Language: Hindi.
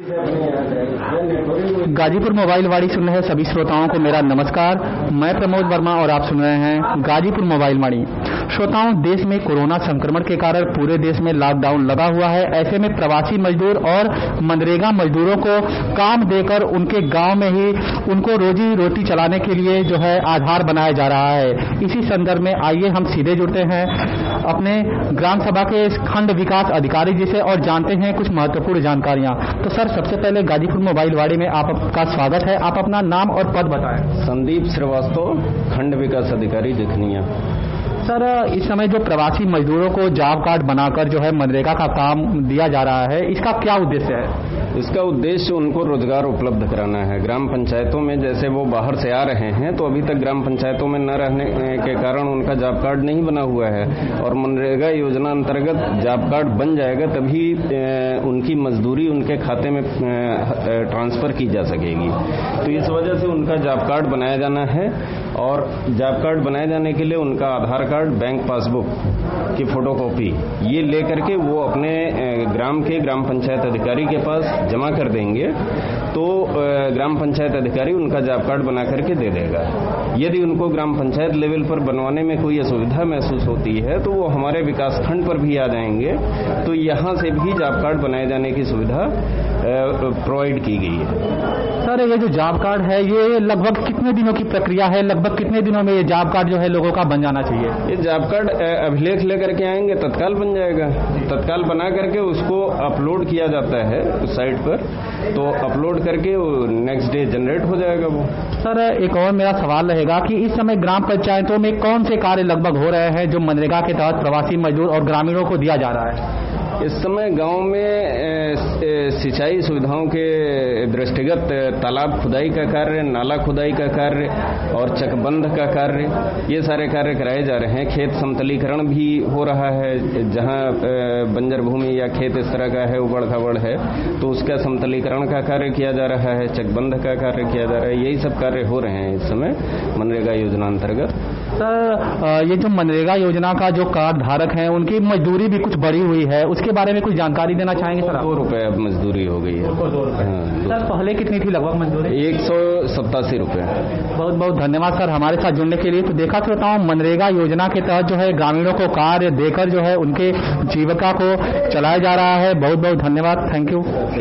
गाजीपुर मोबाइल वाणी सुन रहे सभी श्रोताओं को मेरा नमस्कार। मैं प्रमोद वर्मा और आप सुन रहे हैं गाजीपुर मोबाइल वाणी। श्रोताओं, देश में कोरोना संक्रमण के कारण पूरे देश में लॉकडाउन लगा हुआ है। ऐसे में प्रवासी मजदूर और मनरेगा मजदूरों को काम देकर उनके गांव में ही उनको रोजी रोटी चलाने के लिए जो है आधार बनाया जा रहा है। इसी संदर्भ में आइए हम सीधे जुड़ते हैं अपने ग्राम सभा के खंड विकास अधिकारी जी से और जानते हैं कुछ महत्वपूर्ण जानकारियां। तो सर, सबसे पहले गाजीपुर मोबाइल वाणी में आपका स्वागत है। आप अपना नाम और पद बताएं। संदीप श्रीवास्तव, खंड विकास अधिकारी दिखनिया। सर, इस समय जो प्रवासी मजदूरों को जॉब कार्ड बनाकर जो है मनरेगा का काम दिया जा रहा है, इसका क्या उद्देश्य है? इसका उद्देश्य उनको रोजगार उपलब्ध कराना है। ग्राम पंचायतों में जैसे वो बाहर से आ रहे हैं तो अभी तक ग्राम पंचायतों में न रहने के कारण उनका जॉब कार्ड नहीं बना हुआ है और मनरेगा योजना अंतर्गत जॉब कार्ड बन जाएगा तभी उनकी मजदूरी उनके खाते में ट्रांसफर की जा सकेगी। तो इस वजह से उनका जॉब कार्ड बनाया जाना है और जॉब कार्ड बनाए जाने के लिए उनका आधार कार्ड, बैंक पासबुक की फोटोकॉपी ये लेकर के वो अपने ग्राम के ग्राम पंचायत अधिकारी के पास जमा कर देंगे तो ग्राम पंचायत अधिकारी उनका जॉब कार्ड बना करके दे देगा। यदि उनको ग्राम पंचायत लेवल पर बनवाने में कोई असुविधा महसूस होती है तो वो हमारे विकास खंड पर भी आ जाएंगे, तो यहाँ से भी जॉब कार्ड बनाए जाने की सुविधा प्रोवाइड की गई है। सर, ये जो जॉब कार्ड है ये लगभग कितने दिनों की प्रक्रिया है? लगभग कितने दिनों में ये जॉब कार्ड जो है लोगों का बन जाना चाहिए? ये जॉब कार्ड अभिलेख लेकर के आएंगे, तत्काल बन जाएगा। तत्काल बना करके उसको अपलोड किया जाता है उस साइट पर, तो अपलोड करके नेक्स्ट डे जनरेट हो जाएगा वो। सर, एक और मेरा सवाल रहेगा कि इस समय ग्राम पंचायतों में कौन से कार्य लगभग हो रहे हैं जो मनरेगा के तहत प्रवासी मजदूर और ग्रामीणों को दिया जा रहा है? इस समय गांव में सिंचाई सुविधाओं के दृष्टिगत तालाब खुदाई का कार्य, नाला खुदाई का कार्य और चकबंध का कार्य, ये सारे कार्य कराए जा रहे हैं। खेत समतलीकरण भी हो रहा है, जहां बंजर भूमि या खेत इस तरह का है, उबड़ खाबड़ है, तो उसका समतलीकरण का कार्य किया जा रहा है, चकबंध का कार्य किया जा रहा है। यही सब कार्य हो रहे हैं इस समय मनरेगा योजना अंतर्गत। सर, ये जो मनरेगा योजना का जो कार्ड धारक है उनकी मजदूरी भी कुछ बढ़ी हुई है, उसके बारे में कुछ जानकारी देना चाहेंगे सर? 2 रुपए अब मजदूरी हो गई है। सर, पहले कितनी थी लगभग मजदूरी? 187 रुपए। बहुत बहुत धन्यवाद सर हमारे साथ जुड़ने के लिए। तो देखा श्रोताओं, मनरेगा योजना के तहत जो है ग्रामीणों को कार्य देकर जो है उनके जीविका को चलाया जा रहा है। बहुत बहुत धन्यवाद, थैंक यू।